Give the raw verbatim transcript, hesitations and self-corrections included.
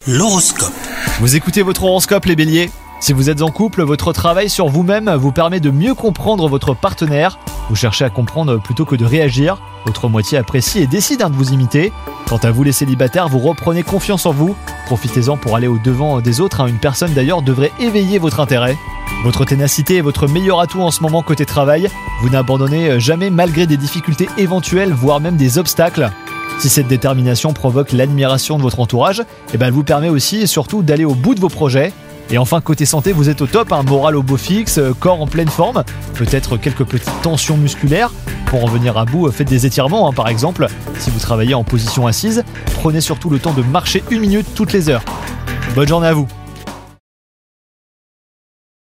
L'horoscope. Vous écoutez votre horoscope les béliers ? Si vous êtes en couple, votre travail sur vous-même vous permet de mieux comprendre votre partenaire. Vous cherchez à comprendre plutôt que de réagir. Votre moitié apprécie et décide hein, de vous imiter. Quant à vous les célibataires, vous reprenez confiance en vous. Profitez-en pour aller au-devant des autres. Hein. Une personne d'ailleurs devrait éveiller votre intérêt. Votre ténacité est votre meilleur atout en ce moment côté travail. Vous n'abandonnez jamais malgré des difficultés éventuelles, voire même des obstacles. Si cette détermination provoque l'admiration de votre entourage, eh ben elle vous permet aussi et surtout d'aller au bout de vos projets. Et enfin, côté santé, vous êtes au top, un moral au beau fixe, corps en pleine forme, peut-être quelques petites tensions musculaires. Pour en venir à bout, faites des étirements hein, par exemple. Si vous travaillez en position assise, prenez surtout le temps de marcher une minute toutes les heures. Bonne journée à vous.